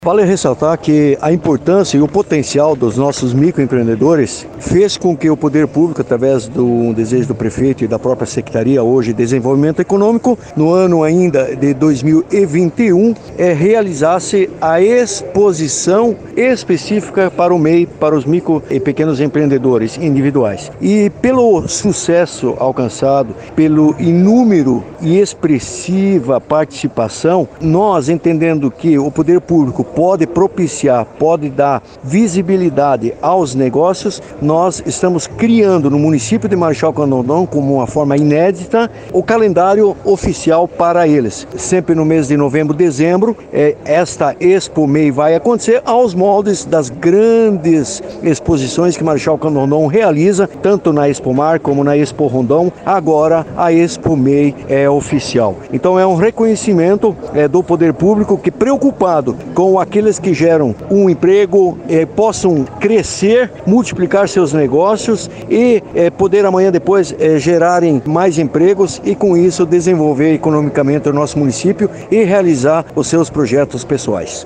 Vale ressaltar que a importância e o potencial dos nossos microempreendedores fez com que o poder público, através do desejo do prefeito e da própria Secretaria hoje de Desenvolvimento Econômico, no ano ainda de 2021, realizasse a exposição específica para o MEI, para os micro e pequenos empreendedores individuais. E pelo sucesso alcançado, pelo inúmero e expressiva participação, nós entendendo que o poder público pode propiciar, pode dar visibilidade aos negócios, nós estamos criando no município de Marechal Rondon, como uma forma inédita, o calendário oficial para eles. Sempre no mês de novembro, dezembro, esta Expo MEI vai acontecer aos moldes das grandes exposições que Marechal Rondon realiza, tanto na Expo Mar como na Expo Rondon. Agora a Expo MEI é oficial. Então é um reconhecimento do poder público que, preocupado com aqueles que geram um emprego, possam crescer, multiplicar seus negócios e poder amanhã depois gerarem mais empregos e com isso desenvolver economicamente o nosso município e realizar os seus projetos pessoais.